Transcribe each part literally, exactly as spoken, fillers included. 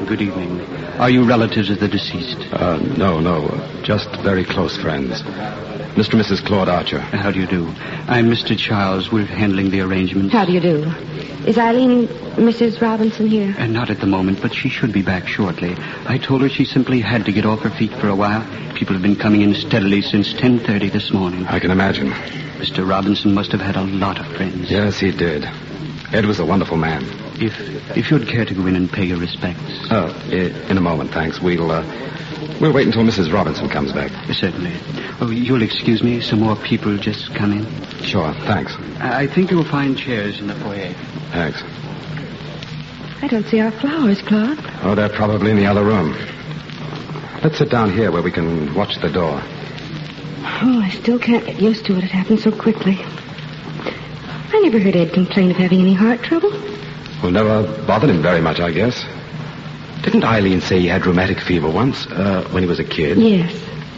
Good evening. Are you relatives of the deceased? Uh, no, no. Just very close friends. Mister and Missus Claude Archer. How do you do? I'm Mister Charles. We're handling the arrangements. How do you do? Is Eileen, Missus Robinson here? Uh, not at the moment, but she should be back shortly. I told her she simply had to get off her feet for a while. People have been coming in steadily since ten thirty this morning. I can imagine. Mister Robinson must have had a lot of friends. Yes, he did. Ed was a wonderful man. If if you'd care to go in and pay your respects. Oh, in a moment, thanks. We'll, uh, we'll wait until Missus Robinson comes back. Certainly. Oh, you'll excuse me. Some more people just come in. Sure, thanks. I think you'll find chairs in the foyer. Thanks. I don't see our flowers, Claude. Oh, they're probably in the other room. Let's sit down here where we can watch the door. Oh, I still can't get used to it. It happened so quickly. I never heard Ed complain of having any heart trouble. Well, never bothered him very much, I guess. Didn't Eileen say he had rheumatic fever once, uh, when he was a kid? Yes.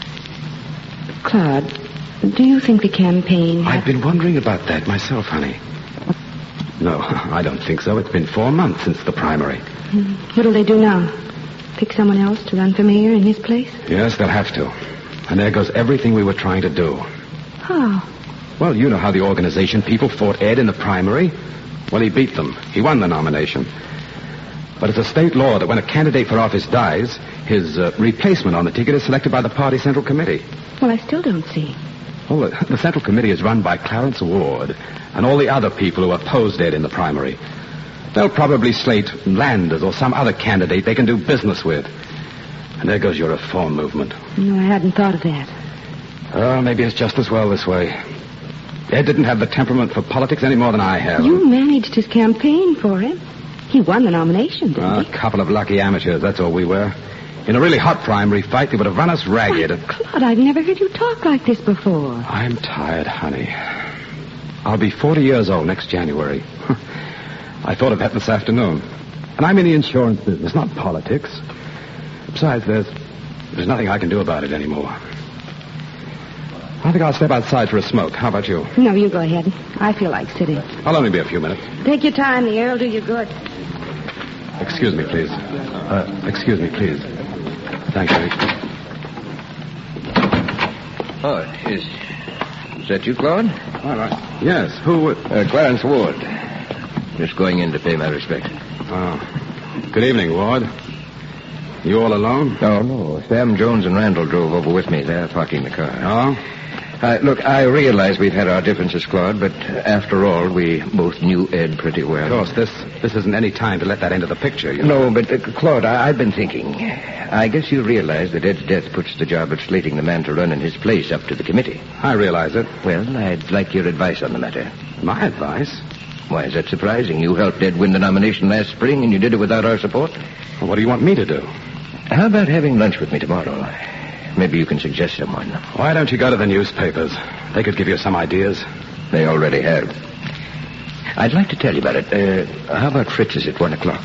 Claude, do you think the campaign had... I've been wondering about that myself, honey. No, I don't think so. It's been four months since the primary. Hmm. What'll they do now? Pick someone else to run for mayor in his place? Yes, they'll have to. And there goes everything we were trying to do. How? Well, you know how the organization people fought Ed in the primary. Well, he beat them. He won the nomination. But it's a state law that when a candidate for office dies, his uh, replacement on the ticket is selected by the party central committee. Well, I still don't see. Well, the, the central committee is run by Clarence Ward and all the other people who opposed Ed in the primary. They'll probably slate Landers or some other candidate they can do business with. And there goes your reform movement. No, I hadn't thought of that. Oh, maybe it's just as well this way. Ed didn't have the temperament for politics any more than I have. You managed his campaign for him. He won the nomination, didn't uh, he? A couple of lucky amateurs, that's all we were. In a really hot primary fight, they would have run us ragged. Oh, Claude, I've never heard you talk like this before. I'm tired, honey. I'll be forty years old next January. I thought of that this afternoon. And I'm in the insurance business, not politics. Besides, there's, there's nothing I can do about it anymore. I think I'll step outside for a smoke. How about you? No, you go ahead. I feel like sitting. I'll only be a few minutes. Take your time. The air will do you good. Excuse me, please. Uh, excuse me, please. Thank you. Oh, is, is that you, Claude? All right. Yes, who... Uh, Clarence Ward. Just going in to pay my respects. Oh. Good evening, Ward. You all alone? No, no. Sam Jones and Randall drove over with me. They're parking the car. Oh? Uh, look, I realize we've had our differences, Claude, but after all, we both knew Ed pretty well. Of course, this this isn't any time to let that into the picture, you know. No, but, uh, Claude, I, I've been thinking. I guess you realize that Ed's death puts the job of slating the man to run in his place up to the committee. I realize it. Well, I'd like your advice on the matter. My advice? Why is that surprising? You helped Ed win the nomination last spring, and you did it without our support. Well, what do you want me to do? How about having lunch with me tomorrow? Maybe you can suggest someone. Why don't you go to the newspapers? They could give you some ideas. They already have. I'd like to tell you about it. Uh, how about Fritz's at one o'clock?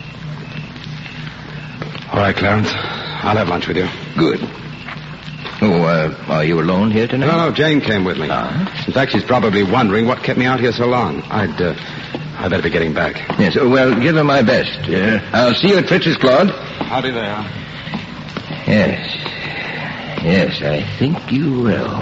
All right, Clarence. I'll have lunch with you. Good. Oh, uh, are you alone here tonight? No, no, Jane came with me. Uh-huh. In fact, she's probably wondering what kept me out here so long. I'd, uh, I'd better be getting back. Yes, well, give her my best. Yeah. I'll see you at Fritz's, Claude. I'll be there. Yes. Yes, I think you will.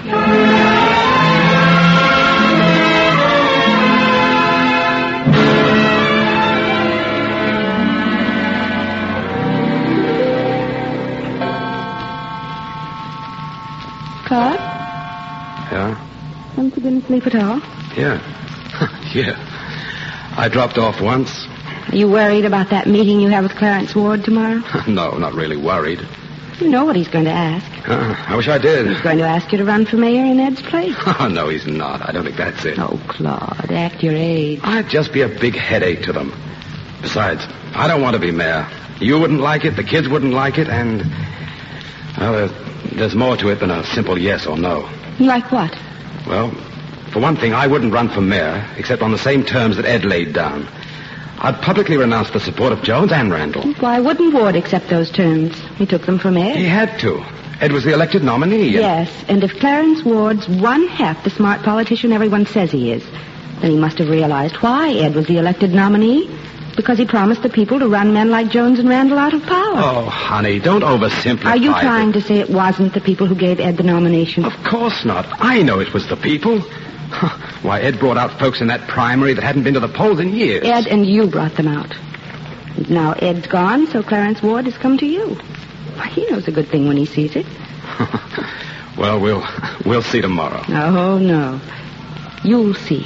Claude? Yeah? Haven't you been asleep at all? Yeah. Yeah. I dropped off once. Are you worried about that meeting you have with Clarence Ward tomorrow? No, not really worried. You know what he's going to ask. Uh, I wish I did. He's going to ask you to run for mayor in Ed's place. Oh, no, he's not. I don't think that's it. Oh, Claude, act your age. I'd just be a big headache to them. Besides, I don't want to be mayor. You wouldn't like it, the kids wouldn't like it, and... Well, there's, there's more to it than a simple yes or no. Like what? Well, for one thing, I wouldn't run for mayor, except on the same terms that Ed laid down. I'd publicly renounce the support of Jones and Randall. Why wouldn't Ward accept those terms? He took them from Ed. He had to. Ed was the elected nominee. And... Yes, and if Clarence Ward's one half the smart politician everyone says he is, then he must have realized why Ed was the elected nominee. Because he promised the people to run men like Jones and Randall out of power. Oh, honey, don't oversimplify Are you it. trying to say it wasn't the people who gave Ed the nomination? Of course not. I know it was the people. Why, Ed brought out folks in that primary that hadn't been to the polls in years. Ed and you brought them out. And now Ed's gone, so Clarence Ward has come to you. Why, he knows a good thing when he sees it. Well, we'll we'll see tomorrow. Oh, no. You'll see.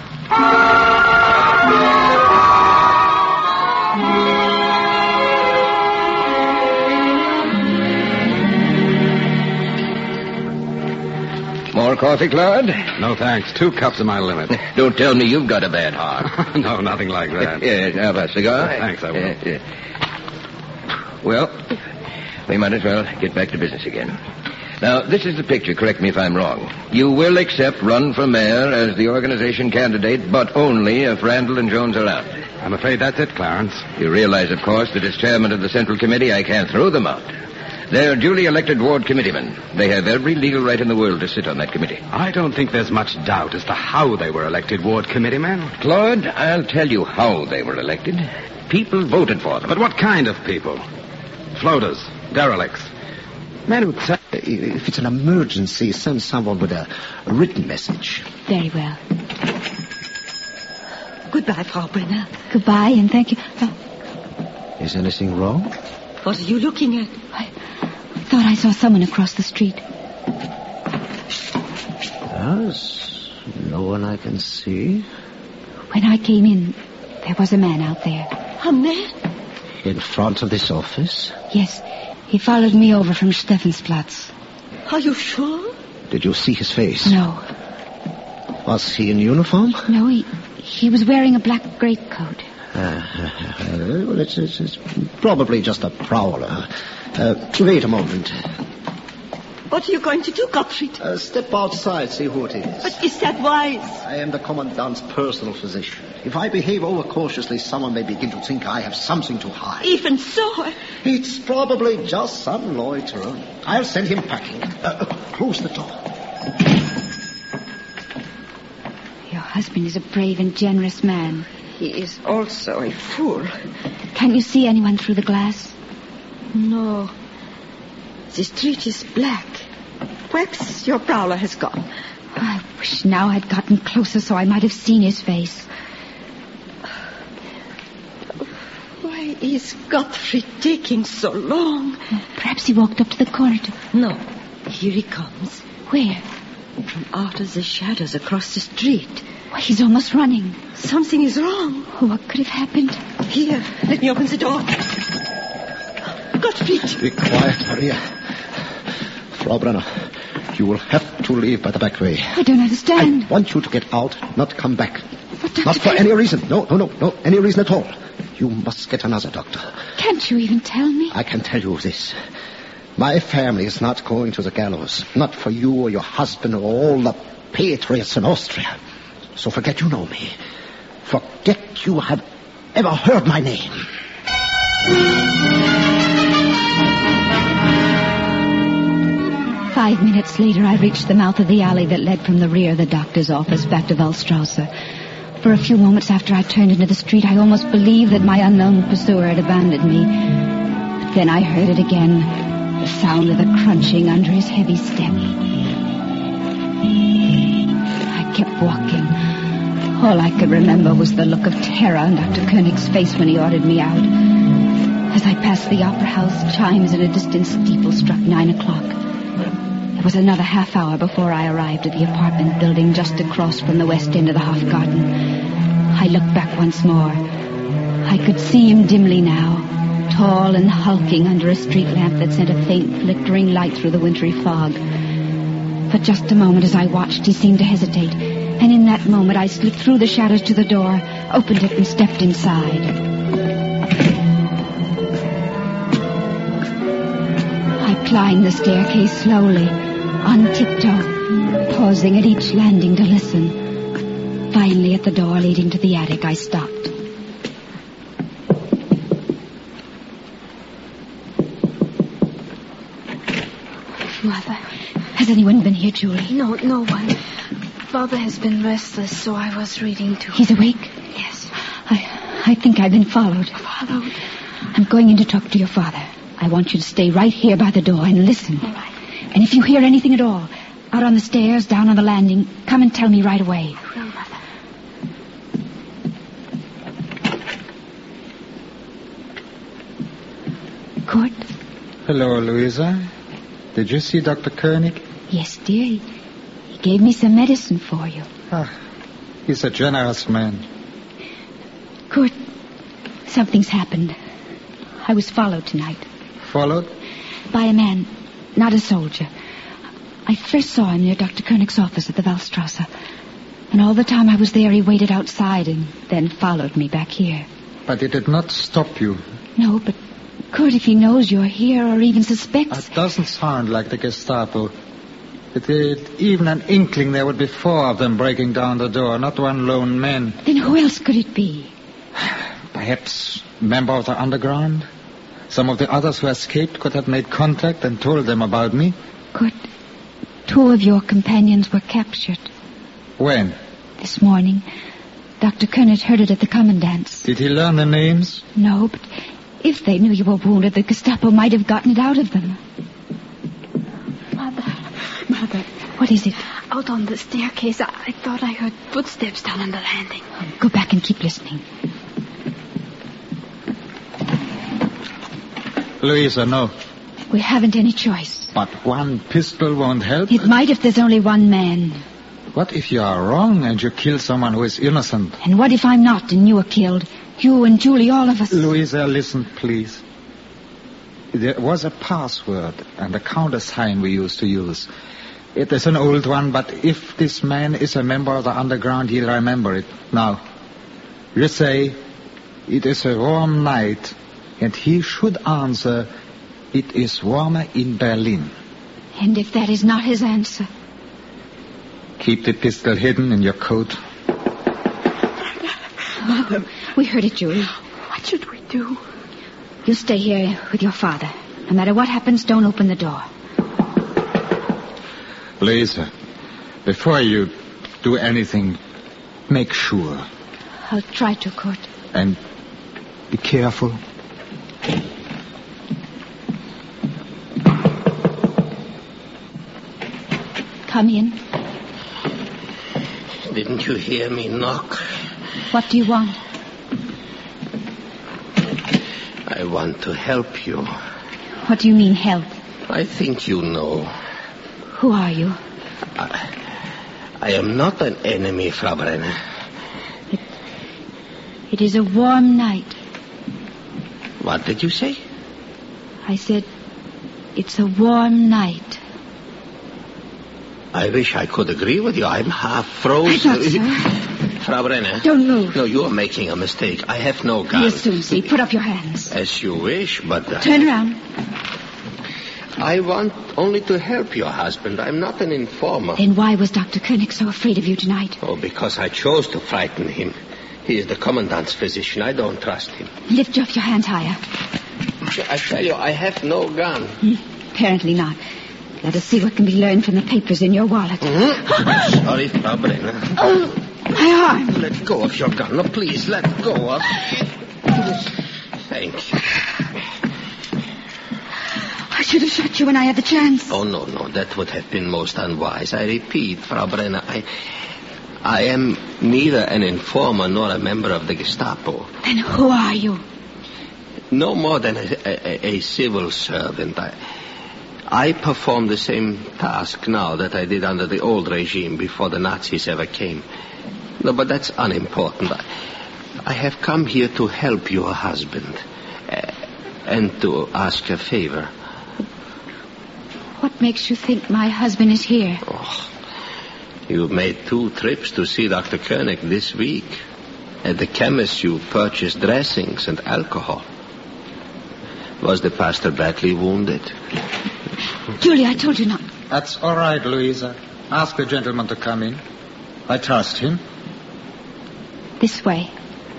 More coffee, Claude? No, thanks. Two cups are my limit. Don't tell me you've got a bad heart. No, nothing like that. Yes, how about a cigar? No, thanks, I will. Yes, yes. Well, we might as well get back to business again. Now, this is the picture. Correct me if I'm wrong. You will accept run for mayor as the organization candidate, but only if Randall and Jones are out. I'm afraid that's it, Clarence. You realize, of course, that as chairman of the Central Committee, I can't throw them out. They're duly elected ward committeemen. They have every legal right in the world to sit on that committee. I don't think there's much doubt as to how they were elected ward committeemen. Claude, I'll tell you how they were elected. People voted for them. But what kind of people? Floaters, derelicts. Men would say, if it's an emergency, send someone with a, a written message. Very well. Goodbye, Frau Brenner. Goodbye, and thank you. Oh. Is anything wrong? What are you looking at? I thought I saw someone across the street. Yes, no one I can see. When I came in, there was a man out there. A man? In front of this office? Yes, he followed me over from Stephansplatz. Are you sure? Did you see his face? No. Was he in uniform? No, he, he was wearing a black greatcoat. Uh, uh, well, it's, it's, it's probably just a prowler. Uh, wait a moment. What are you going to do, Gottfried? Uh, step outside, see who it is. But is that wise? I am the commandant's personal physician. If I behave overcautiously, someone may begin to think I have something to hide. Even so. It's probably just some loiterer. I'll send him packing. Uh, close the door. Your husband is a brave and generous man. He is also a fool. Can you see anyone through the glass? No. The street is black. Perhaps your prowler has gone. I wish now I'd gotten closer so I might have seen his face. Why is Gottfried taking so long? Perhaps he walked up to the corridor. No. Here he comes. Where? From out of the shadows across the street. Why, he's almost running. Something is wrong. Oh, what could have happened? Here, let me open the door. Gottfried. Be quiet, Maria. Frau Brenner, you will have to leave by the back way. I don't understand. I want you to get out, not come back. But Doctor Not for Can- any reason. No, no, no, no, any reason at all. You must get another doctor. Can't you even tell me? I can tell you this. My family is not going to the gallows. Not for you or your husband or all the patriots in Austria. So forget you know me. Forget you have ever heard my name. Five minutes later, I reached the mouth of the alley that led from the rear of the doctor's office back to Waldstrasse. For a few moments after I turned into the street, I almost believed that my unknown pursuer had abandoned me. But then I heard it again, the sound of the crunching under his heavy step. I kept walking. All I could remember was the look of terror on Doctor Koenig's face when he ordered me out. As I passed the opera house, chimes in a distant steeple struck nine o'clock. It was another half hour before I arrived at the apartment building just across from the west end of the Hofgarten. I looked back once more. I could see him dimly now, tall and hulking under a street lamp that sent a faint flickering light through the wintry fog. For just a moment as I watched, he seemed to hesitate, and in that moment I slipped through the shadows to the door, opened it, and stepped inside. I climbed the staircase slowly, on tiptoe, pausing at each landing to listen. Finally, at the door leading to the attic, I stopped. Mother. Has anyone been here, Julie? No, no one. Father has been restless, so I was reading to him. He's awake? Yes. I, I think I've been followed. Followed? I'm going in to talk to your father. I want you to stay right here by the door and listen. All right. And if you hear anything at all, out on the stairs, down on the landing, come and tell me right away. I will, Mother. Kurt? Hello, Louisa. Did you see Doctor Koenig? Yes, dear. He, he gave me some medicine for you. Ah, he's a generous man. Kurt, something's happened. I was followed tonight. Followed? By a man, not a soldier. I first saw him near Doctor Koenig's office at the Waldstrasse. And all the time I was there, he waited outside and then followed me back here. But he did not stop you. No, but Kurt, if he knows you're here or even suspects... It doesn't sound like the Gestapo. It had even an inkling there would be four of them breaking down the door, not one lone man. Then who else could it be? Perhaps a member of the underground? Some of the others who escaped could have made contact and told them about me. Kurt, two of your companions were captured. When? This morning. Doctor Koenig heard it at the commandant's. Did he learn the names? No, but if they knew you were wounded, the Gestapo might have gotten it out of them. Mother. Mother. What is it? Out on the staircase, I, I thought I heard footsteps down on the landing. Go back and keep listening. Louisa, no. We haven't any choice. But one pistol won't help? It might if there's only one man. What if you are wrong and you kill someone who is innocent? And what if I'm not and you are killed? You and Julie, all of us. Louisa, listen, please. There was a password and a countersign we used to use. It is an old one, but if this man is a member of the underground, he'll remember it. Now, you say, it is a warm night, and he should answer, it is warmer in Berlin. And if that is not his answer? Keep the pistol hidden in your coat. Mother. We heard it, Julie. What should we do? You stay here with your father. No matter what happens, don't open the door. Louisa, before you do anything, make sure. I'll try to, Kurt. And be careful. Come in. Didn't you hear me knock? What do you want? I want to help you. What do you mean, help? I think you know. Who are you? I, I am not an enemy, Frau Brenner. It, it is a warm night. What did you say? I said, it's a warm night. I wish I could agree with you. I'm half frozen. I thought so. Frau Brenner. Don't move. No, you are making a mistake. I have no gun. You'll soon see. Put up your hands. As you wish, but... I... Turn around. I want only to help your husband. I'm not an informer. Then why was Doctor Koenig so afraid of you tonight? Oh, because I chose to frighten him. He is the commandant's physician. I don't trust him. Lift you off your hands higher. I tell you, I have no gun. Hmm, apparently not. Let us see what can be learned from the papers in your wallet. Mm-hmm. Sorry, Frau Brenner. Oh, my arm. Let go of your gun. No, please, let go of... Thank you. I should have shot you when I had the chance. Oh, no, no, that would have been most unwise. I repeat, Frau Brenner, I... I am neither an informer nor a member of the Gestapo. Then who are you? No more than a, a, a civil servant. I... I perform the same task now that I did under the old regime before the Nazis ever came. No, but that's unimportant. I, I have come here to help your husband uh, and to ask a favor. What makes you think my husband is here? Oh, you made two trips to see Doctor Koenig this week. At the chemist, you purchased dressings and alcohol. Was the pastor badly wounded? Julie, I told you not. That's all right, Louisa. Ask the gentleman to come in. I trust him. This way.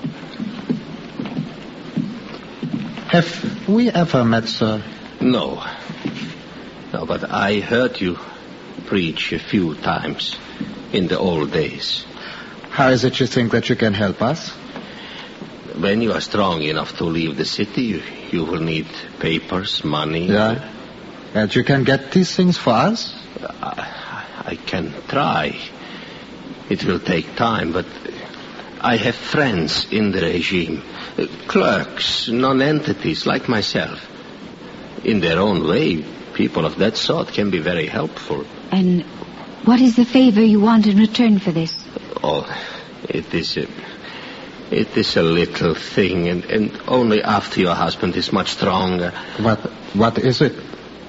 Have we ever met, sir? No. No, but I heard you preach a few times in the old days. How is it you think that you can help us? when you are strong enough to leave the city, you, you will need papers, money. Yeah. And you can get these things for us? I, I can try. It will take time, but I have friends in the regime. Uh, clerks, non-entities like myself. In their own way, people of that sort can be very helpful. And what is the favor you want in return for this? Oh, it is a, it is a little thing, and, and only after your husband is much stronger. What, what is it?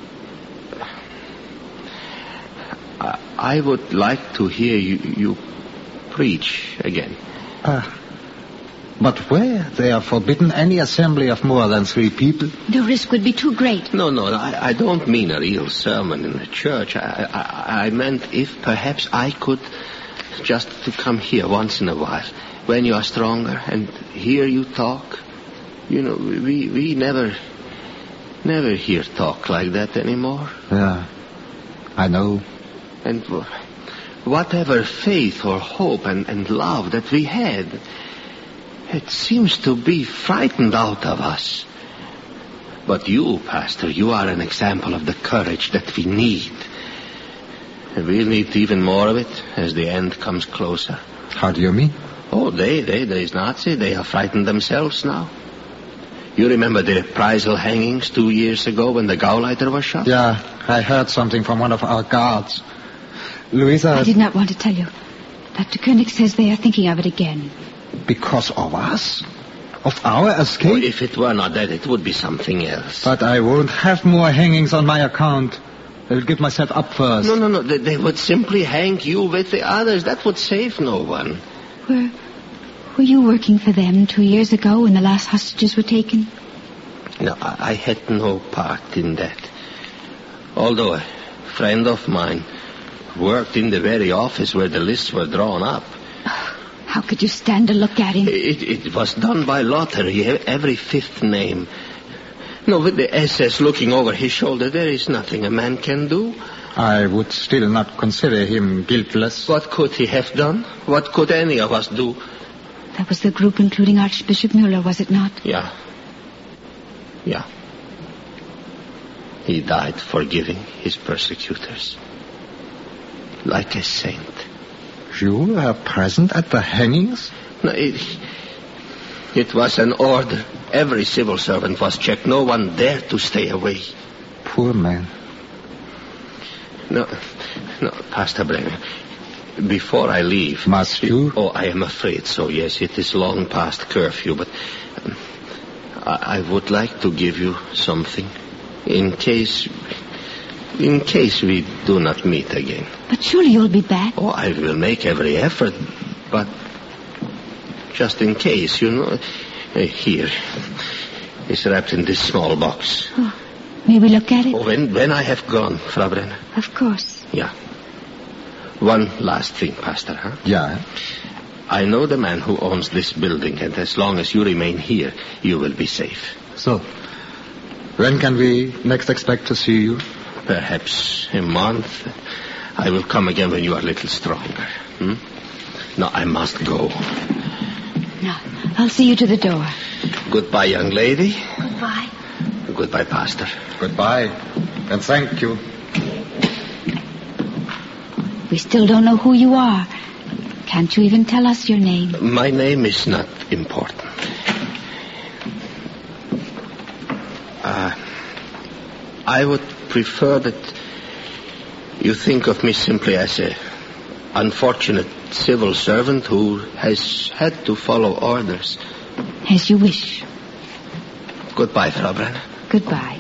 I, I would like to hear you, you preach again. Ah. But where? They are forbidden any assembly of more than three people. The risk would be too great. No, no, I, I don't mean a real sermon in the church. I, I, I meant if perhaps I could just to come here once in a while, when you are stronger, and hear you talk. You know, we, we never, never hear talk like that anymore. Yeah, I know. And whatever faith or hope and, and love that we had, it seems to be frightened out of us. But you, Pastor, you are an example of the courage that we need. And we'll need even more of it as the end comes closer. How do you mean? Oh, they, they, they's Nazi. They are frightened themselves now. You remember the Preisel hangings two years ago when the Gauleiter was shot? Yeah, I heard something from one of our guards. Louisa... I did not want to tell you. Doctor Koenig says they are thinking of it again. Because of us? Of our escape? Oh, if it were not that, it would be something else. But I won't have more hangings on my account. I'll give myself up first. No, no, no. They, they would simply hang you with the others. That would save no one. Were, were you working for them two years ago when the last hostages were taken? No, I, I had no part in that. Although a friend of mine worked in the very office where the lists were drawn up. How could you stand to look at him? It, it was done by lottery, every fifth name. No, with the S S looking over his shoulder, there is nothing a man can do. I would still not consider him guiltless. What could he have done? What could any of us do? That was the group including Archbishop Mueller, was it not? Yeah. Yeah. He died forgiving his persecutors. Like a saint. You were present at the hangings? No, it, it was an order. Every civil servant was checked. No one dared to stay away. Poor man. No, no, Pastor Brenner. Before I leave... Must you? Oh, I am afraid so, yes. It is long past curfew, but um, I, I would like to give you something. In case... In case we do not meet again. But surely you'll be back. Oh, I will make every effort, but just in case, you know. Uh, here, it's wrapped in this small box. Oh, may we look at it? Oh, when, when I have gone, Frau Brenner. Of course. Yeah. One last thing, Pastor, huh? Yeah. I know the man who owns this building, and as long as you remain here, you will be safe. So, when can we next expect to see you? Perhaps a month. I will come again when you are a little stronger. Hmm? No, I must go. No, I'll see you to the door. Goodbye, young lady. Goodbye. Goodbye, Pastor. Goodbye, and thank you. We still don't know who you are. Can't you even tell us your name? My name is not important. Uh, I would prefer that you think of me simply as a unfortunate civil servant who has had to follow orders. As you wish. Goodbye, Frau Brenner. Goodbye.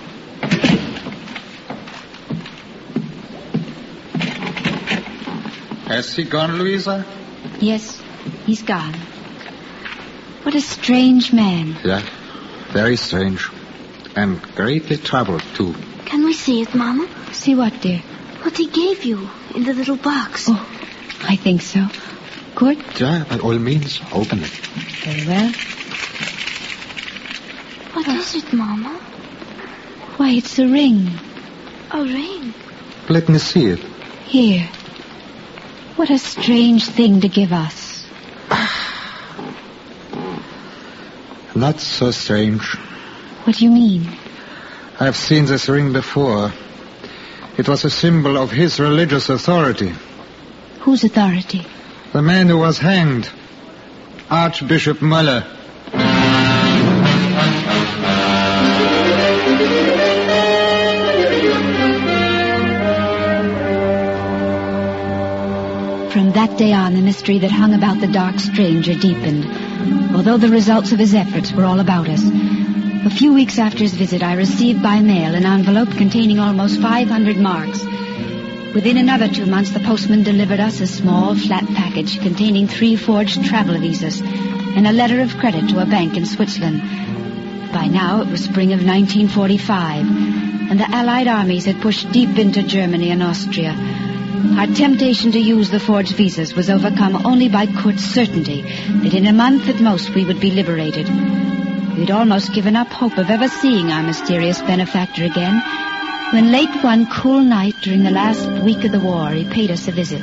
Has he gone, Louisa? Yes, he's gone. What a strange man. Yeah, very strange. And greatly troubled, too. Can we see it, Mama? See what, dear? What he gave you in the little box. Oh, I think so. Good? Yeah, by all means, open it. Very well. What oh. is it, Mama? Why, it's a ring. A ring? Let me see it. Here. What a strange thing to give us. Not so strange. What do you mean? I've seen this ring before. It was a symbol of his religious authority. Whose authority? The man who was hanged. Archbishop Möller. From that day on, the mystery that hung about the dark stranger deepened, although the results of his efforts were all about us. A few weeks after his visit, I received by mail an envelope containing almost five hundred marks. Within another two months, the postman delivered us a small, flat package containing three forged travel visas and a letter of credit to a bank in Switzerland. By now, it was spring of nineteen forty-five, and the Allied armies had pushed deep into Germany and Austria. Our temptation to use the forged visas was overcome only by Kurt's certainty that in a month at most we would be liberated. We'd almost given up hope of ever seeing our mysterious benefactor again, when late one cool night during the last week of the war, he paid us a visit.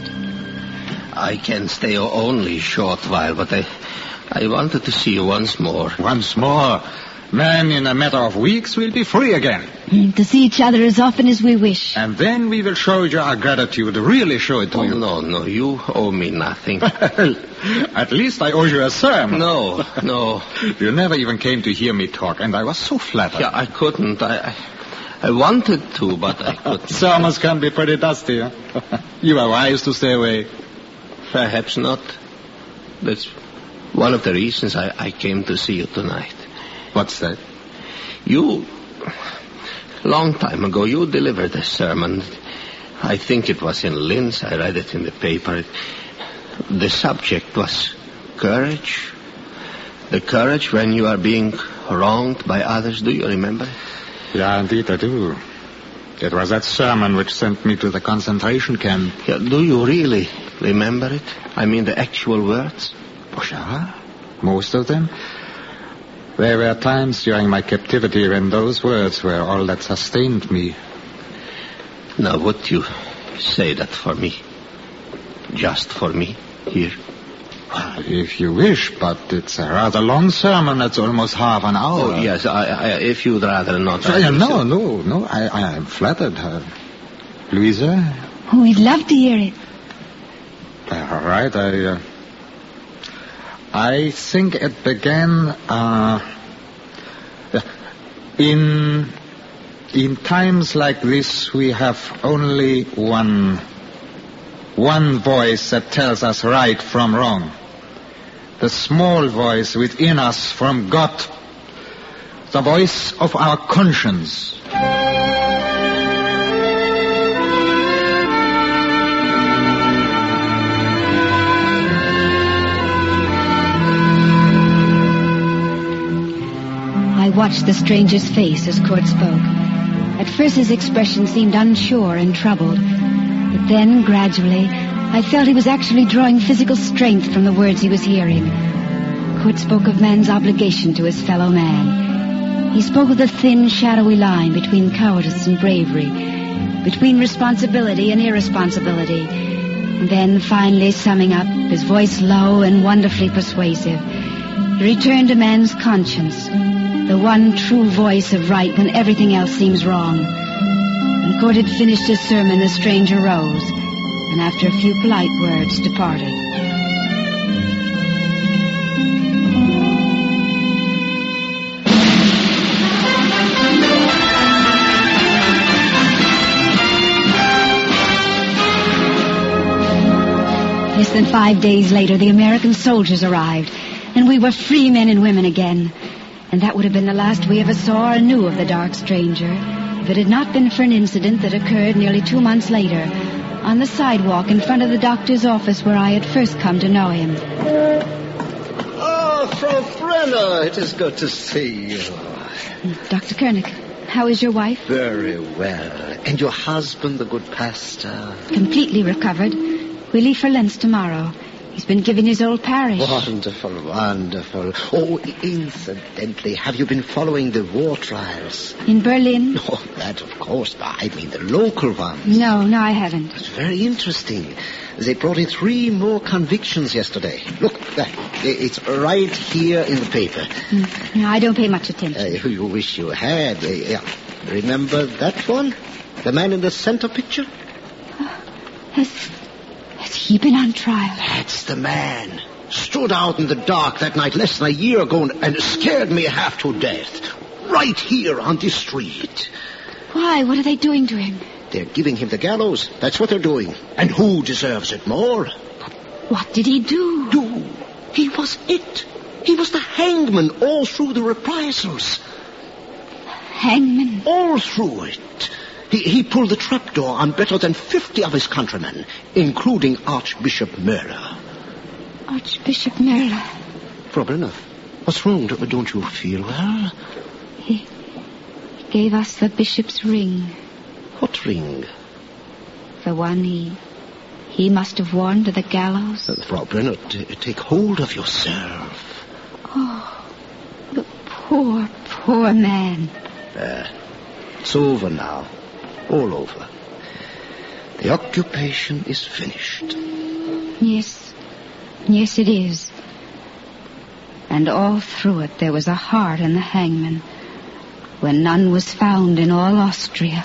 I can stay only a short while, but I, I wanted to see you once more. Once more? Man, in a matter of weeks, we'll be free again. Mm, to see each other as often as we wish. And then we will show you our gratitude, really show it to oh, you. No, no, you owe me nothing. At least I owe you a sermon. No, no. You never even came to hear me talk, and I was so flattered. Yeah, I couldn't. I, I, I wanted to, but I couldn't. Sermons can be pretty dusty, huh? You are wise to stay away. Perhaps not. That's one of the reasons I, I came to see you tonight. What's that? You, long time ago, you delivered a sermon. I think it was in Linz. I read it in the paper. The subject was courage. The courage when you are being wronged by others. Do you remember? Yeah, indeed I do. It was that sermon which sent me to the concentration camp. Yeah, do you really remember it? I mean the actual words? Oh, yeah. Most of them. There were times during my captivity when those words were all that sustained me. Now, would you say that for me? Just for me, here? Well, if you wish, but it's a rather long sermon. It's almost half an hour. Oh, yes, I, I, if you'd rather not. Uh, no, no, no, I, I am flattered. Uh, Louisa? Oh, we'd love to hear it. Uh, all right, I... Uh, I think it began uh, in in times like this we have only one one voice that tells us right from wrong. The small voice within us from God. The voice of our conscience. I watched the stranger's face as Kurt spoke. At first his expression seemed unsure and troubled. But then, gradually, I felt he was actually drawing physical strength from the words he was hearing. Kurt spoke of man's obligation to his fellow man. He spoke of the thin, shadowy line between cowardice and bravery, between responsibility and irresponsibility. And then, finally summing up, his voice low and wonderfully persuasive, he returned to man's conscience, the one true voice of right when everything else seems wrong. When Kurt had finished his sermon, the stranger rose, and after a few polite words, departed. Less than five days later, the American soldiers arrived, and we were free men and women again. And that would have been the last we ever saw or knew of the dark stranger, if it had not been for an incident that occurred nearly two months later, on the sidewalk in front of the doctor's office where I had first come to know him. Oh, Frau Brenner, it is good to see you. Doctor Koenig, how is your wife? Very well. And your husband, the good pastor? Completely recovered. We leave for Linz tomorrow. He's been given his old parish. Wonderful, wonderful. Oh, incidentally, have you been following the war trials? In Berlin? Oh, that, of course, but I mean the local ones. No, no, I haven't. It's very interesting. They brought in three more convictions yesterday. Look, there. It's right here in the paper. Mm, no, I don't pay much attention. Uh, you wish you had. Uh, yeah. Remember that one? The man in the center picture? Uh, has, has he been on trial? That's the man. Stood out in the dark that night less than a year ago and, and scared me half to death. Right here on this street. Why? What are they doing to him? They're giving him the gallows. That's what they're doing. And who deserves it more? What did he do? Do? He was it. He was the hangman all through the reprisals. Hangman? All through it. He, he pulled the trapdoor on better than fifty of his countrymen, including Archbishop Möller. Archbishop Möller? Frau Brenner, what's wrong? Don't you feel well? He, he gave us the bishop's ring. What ring? The one he... he must have worn to the gallows. Uh, Frau Brenner, t- take hold of yourself. Oh, the poor, poor man. Uh, it's over now. All over. The occupation is finished. Yes. Yes, it is. And all through it there was a heart in the hangman, where none was found in all Austria.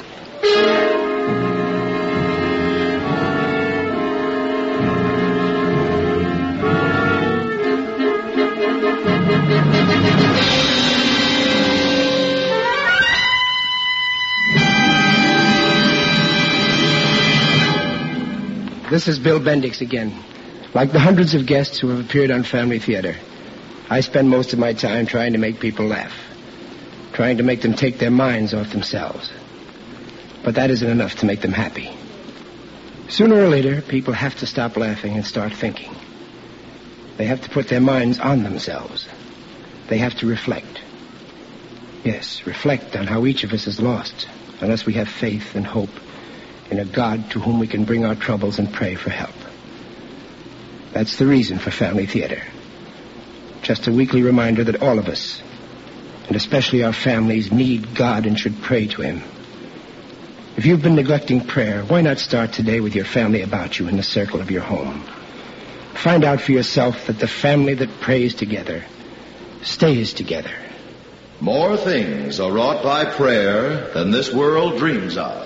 This is Bill Bendix again. Like the hundreds of guests who have appeared on Family Theater, I spend most of my time trying to make people laugh, trying to make them take their minds off themselves. But that isn't enough to make them happy. Sooner or later, people have to stop laughing and start thinking. They have to put their minds on themselves. They have to reflect. Yes, reflect on how each of us is lost, unless we have faith and hope in a God to whom we can bring our troubles and pray for help. That's the reason for Family Theater. Just a weekly reminder that all of us, and especially our families, need God and should pray to Him. If you've been neglecting prayer, why not start today with your family about you in the circle of your home? Find out for yourself that the family that prays together stays together. More things are wrought by prayer than this world dreams of.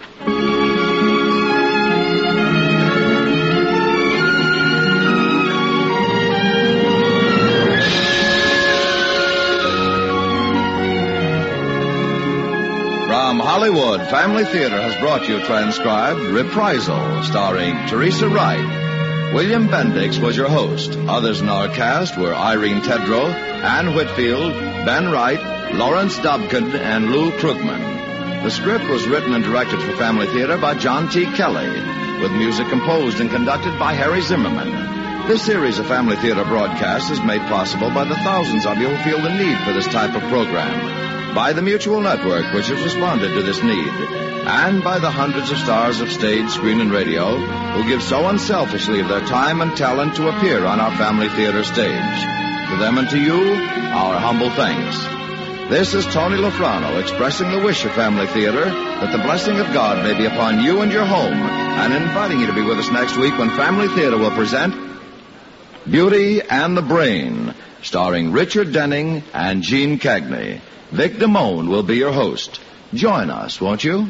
From Hollywood, Family Theater has brought you transcribed Reprisal, starring Teresa Wright. William Bendix was your host. Others in our cast were Irene Tedrow, Ann Whitfield, Ben Wright, Lawrence Dobkin, and Lou Krugman. The script was written and directed for Family Theater by John T. Kelly, with music composed and conducted by Harry Zimmerman. This series of Family Theater broadcasts is made possible by the thousands of you who feel the need for this type of program, by the Mutual Network, which has responded to this need, and by the hundreds of stars of stage, screen, and radio who give so unselfishly of their time and talent to appear on our Family Theater stage. To them and to you, our humble thanks. This is Tony Lofrano expressing the wish of Family Theater that the blessing of God may be upon you and your home, and inviting you to be with us next week when Family Theater will present Beauty and the Brain, starring Richard Denning and Gene Cagney. Vic Damone will be your host. Join us, won't you?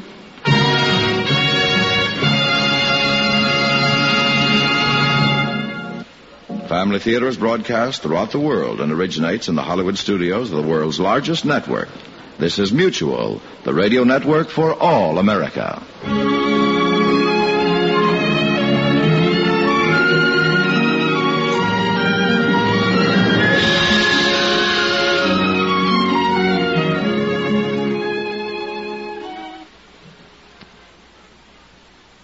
Family Theater is broadcast throughout the world and originates in the Hollywood studios of the world's largest network. This is Mutual, the radio network for all America.